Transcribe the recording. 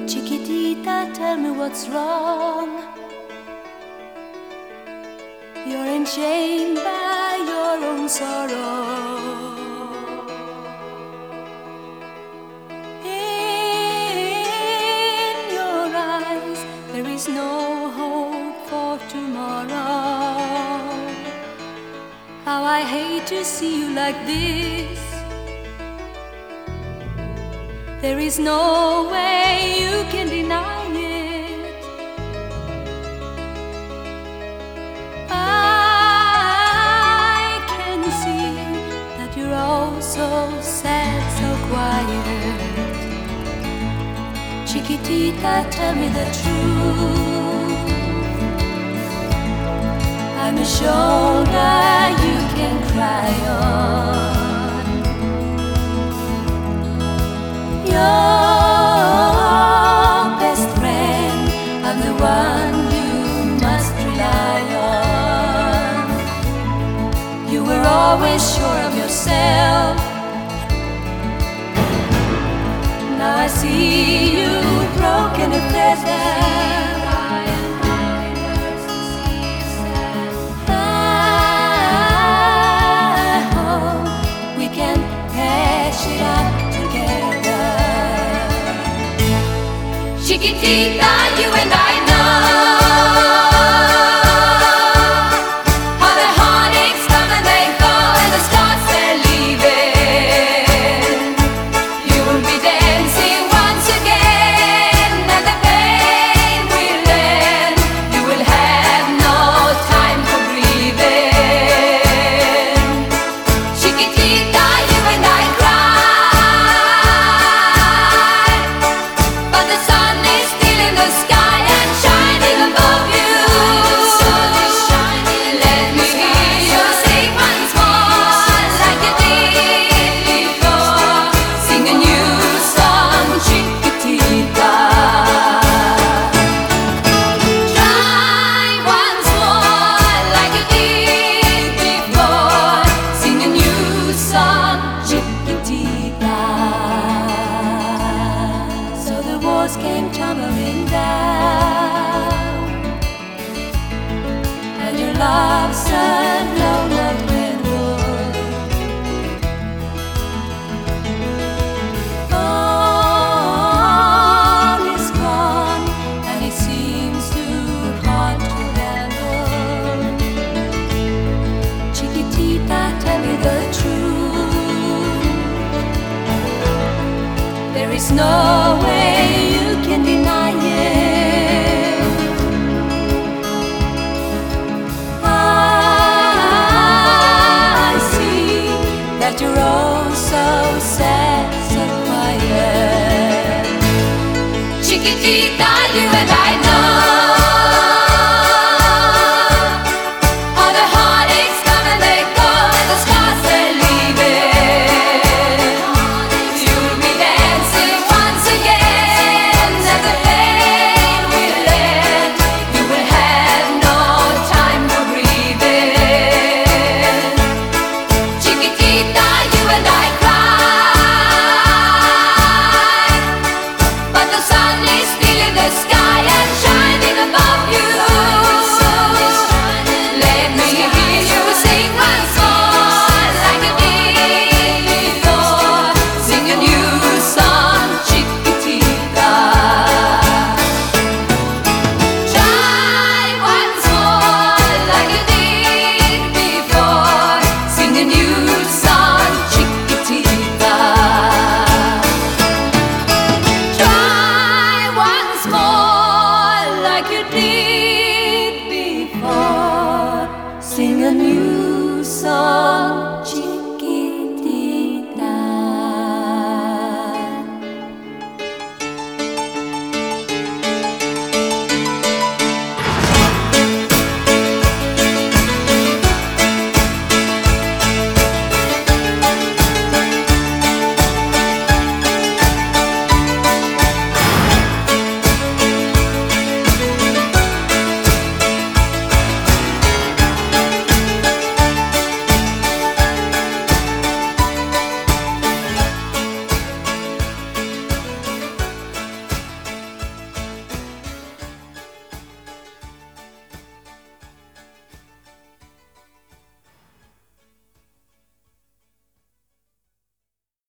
Chiquitita, tell me what's wrong. You're enchained by your own sorrow. In your eyes there is no hope for tomorrow. How I hate to see you like this. There is no way you can deny it. I can see that you're all so sad, so quiet. Chiquitita, tell me the truth. I'm a shoulder you can cry on. Your best friend, I'm the one you must rely on. You were always sure of yourself. Now I see you broken and feathered. We can hash it out together. Chiquitita, you and I know how the heartaches come and they go, and the stars they're leaving. You will be dancing once again, and the pain will end. You will have no time for grieving. Chiquitita, you and I cry, but the sun is still in the sky and shining above you. Let me hear you sing once more like you did before. Sing a new song, Chiquitita. Try once more like you did before. Sing a new song, Chiquitita. So the walls came tumbling down, and your love's a no-love candle. All is gone, and it seems too hard to handle. Chiquitita, tell me the truth. There is no way you can deny it. I see that you're all so sad, so quiet. Chiquitita, you and I know